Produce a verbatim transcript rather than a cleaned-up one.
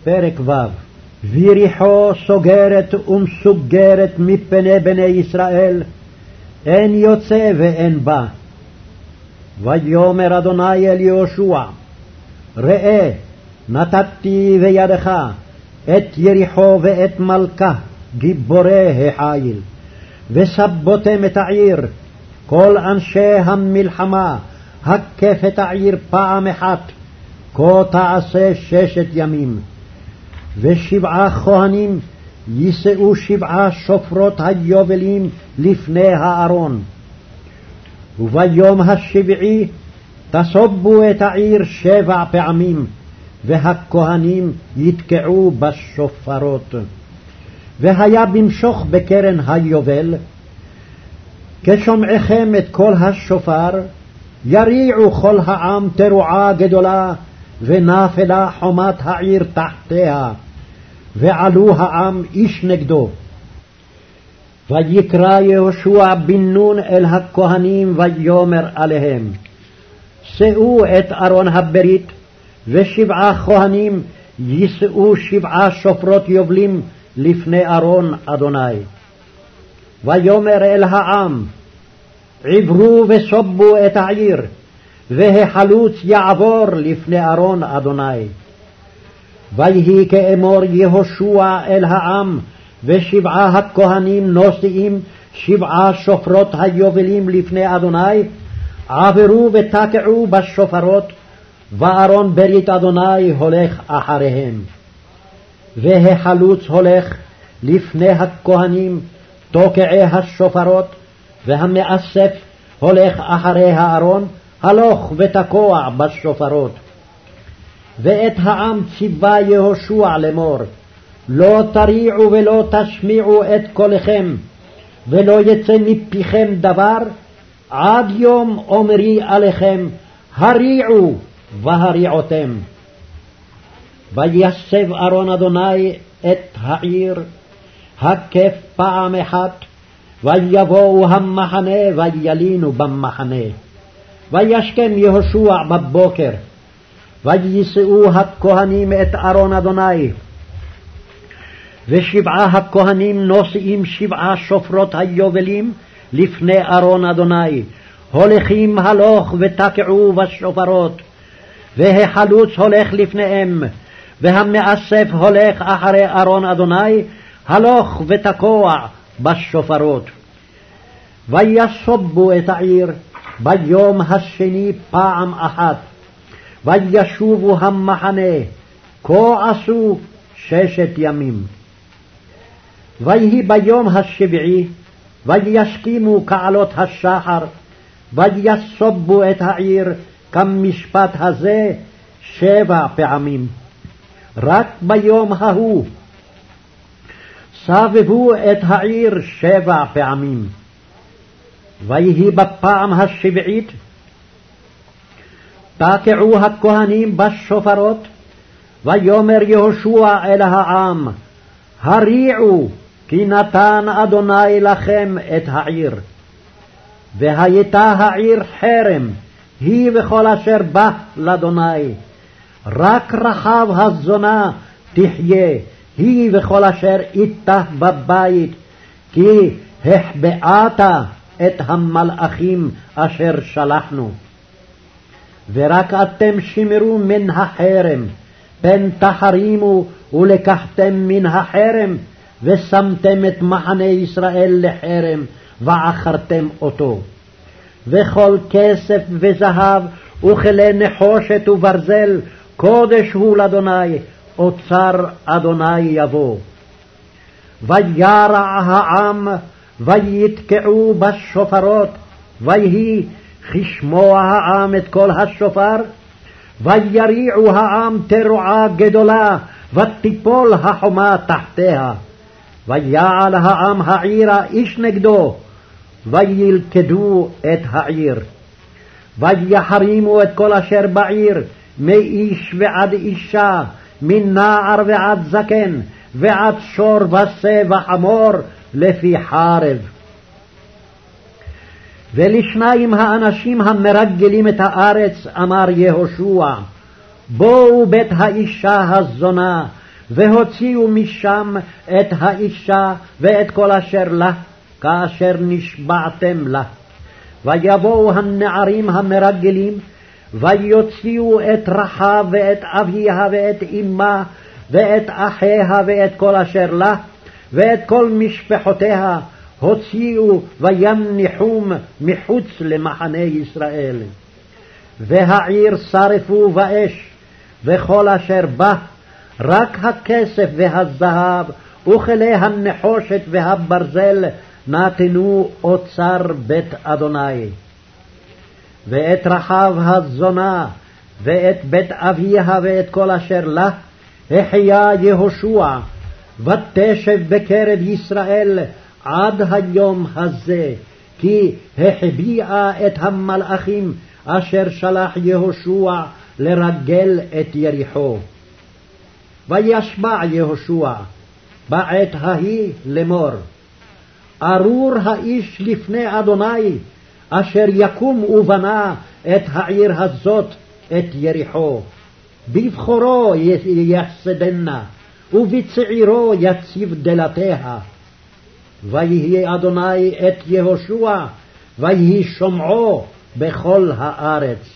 פרק ו' ויריחו סוגרת ומסוגרת מפני בני ישראל, אין יוצא ואין בא. ויאמר אדוני אל יהושע, ראה, נתתי בידך את יריחו ואת מלכה גיבורי החיל, וסבותם את העיר, כל אנשי המלחמה, הקף את העיר פעם אחת, כה תעשה ששת ימים. ושבעה כהנים יישאו שבעה שופרות היובלים לפני הארון. וביום השבעי תסובו את העיר שבע פעמים, והכהנים יתקעו בשופרות. והיה במשוך בקרן היובל, כשומעכם את קול השופר, יריעו כל העם תרועה גדולה, ונפלה חומת העיר תחתיה, ועלו העם איש נגדו. ויקרא יהושע בן נון אל הכהנים ויאמר עליהם, שאו את ארון הברית, ושבעה כהנים יישאו שבעה שופרות יובלים לפני ארון אדוני. ויאמר אל העם, עברו וסובו את העיר, והחלוץ יעבור לפני ארון אדוני. ויהי כאמור יהושע אל העם, ושבעה הכהנים נושאים שבעה שופרות היובלים לפני אדוני, עברו ותקעו בשופרות, וארון ברית אדוני הולך אחריהם. והחלוץ הולך לפני הכהנים תוקעי השופרות, והמאסף הולך אחרי הארון, הלוך ותקוע בשופרות. ואת העם ציווה יהושע לאמור, לא תריעו ולא תשמיעו את קולכם, ולא יצא מפיכם דבר, עד יום אומרי עליכם, הריעו והריעותם. ויסב ארון אדוני את העיר, הקף פעם אחת, ויבואו המחנה וילינו במחנה. וישכם יהושע בבוקר, ויישאו הכהנים את ארון אדוני, ושבעה הכהנים נושאים שבעה שופרות היובלים לפני ארון אדוני, הולכים הלוך ותקעו בשופרות. והחלוץ הולך לפניהם, והמאסף הולך אחרי ארון אדוני, הלוך ותקוע בשופרות. ויסובו את העיר ביום השני פעם אחת, וישובו המחנה, כה עשו ששת ימים. ויהי ביום השביעי, וישכימו כעלות השחר, ויסובו את העיר כמשפט הזה שבע פעמים. רק ביום ההוא סבבו את העיר שבע פעמים. ויהי בפעם השביעית, תקעו הכהנים בשופרות, ויאמר יהושע אל העם, הריעו, כי נתן אדוני לכם את העיר. והייתה העיר חרם, היא וכל אשר בא לאדוני, רק רחב הזונה תחיה, היא וכל אשר איתה בבית, כי החבאת את המלאכים אשר שלחנו. ורק אתם שמרו מן החרם, פן תחרימו ולקחתם מן החרם, ושמתם את מחנה ישראל לחרם, ועכרתם אותו. וכל כסף וזהב וכלי נחושת וברזל, קודש הוא לאדוני, אוצר אדוני יבוא. וירע העם, ויתקעו בשופרות, ויהי כשמוע העם את כל השופר, ויריעו העם תרועה גדולה, ותיפול החומה תחתיה. ויעל העם העירה איש נגדו, וילכדו את העיר. ויחרימו את כל אשר בעיר, מאיש ועד אישה, מנער ועד זקן, ועד שור ושה וחמור, לפי חרב. ולשניים האנשים המרגלים את הארץ אמר יהושע, בואו בית האישה הזונה, והוציאו משם את האישה ואת כל אשר לה, כאשר נשבעתם לה. ויבואו הנערים המרגלים, ויוציאו את רחב ואת אביה ואת אמה ואת אחיה ואת כל אשר לה, ואת כל משפחותיה הוציאו ויניחום מחוץ למחנה ישראל. והעיר שרפו באש, וכל אשר בה, רק הכסף והזהב וכלי הנחושת והברזל נתנו אוצר בית אדוני. ואת רחב הזונה ואת בית אביה ואת כל אשר לה החיה יהושע, ותשב בקרב ישראל עד היום הזה, כי החביאה את המלאכים אשר שלח יהושע לרגל את יריחו. וישבע יהושע בעת ההיא לאמור, ארור האיש לפני אדוני, אשר יקום ובנה את העיר הזאת, את יריחו. בבחורו יסדנה, ובצעירו יציב דלתיה. ויהי אדוני את יהושע, ויהי שומעו בכל הארץ.